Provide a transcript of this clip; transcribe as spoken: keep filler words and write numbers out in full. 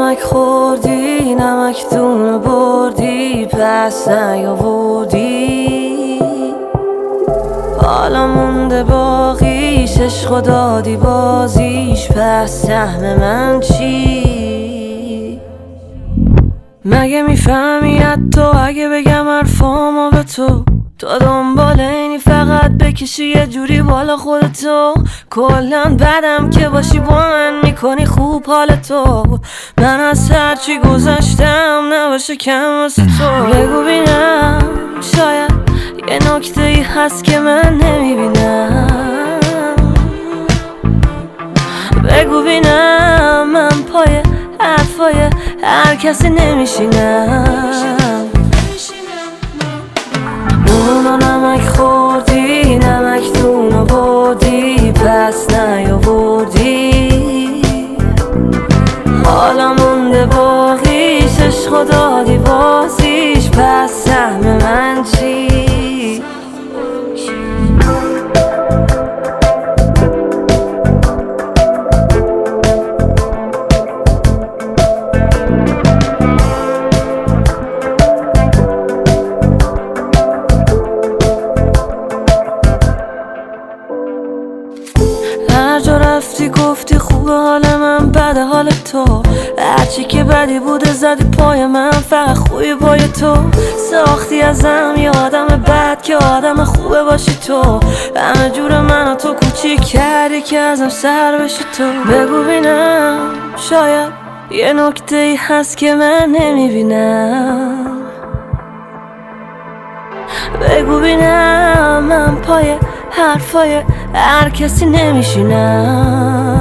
نمک خوردی نمک دونو بردی پس نیاوردی، حالا مونده باقیش عشق دادی بازیش، پس سهم من چی؟ مگه میفهمی حتی اگه بگم حرفامو به تو، تو دنبال اینی فقط بکشی یه جوری بالا خودتو، کلن بدم که باشی با من میکنی خوب حالتو، من از هرچی گذشتم نباشه کم واسه تو. بگو بینم شاید یه نکته ای هست که من نمیبینم، بگو بینم من پای حرفای هر کسی نمیشینم. اونو نمک خوردی نمک دونو بردی پس نیاوردی، حالا مونده باقیش عشق دادی بازیش، پس سهم من چی؟ هر جا رفتی گفتی خوبه حال من بده حال تو، هرچی که بدی بوده زدی پای من، فقط خوبی پای تو، ساختی ازم یه آدم بد که آدم خوبه باشی تو، همه جور منو تو کوچیک کردی که ازم سر بشی تو. بگو بینم شاید یه نکته ای هست که من نمیبینم، بگو بینم من پای حرفای هر کسی نمیشینم.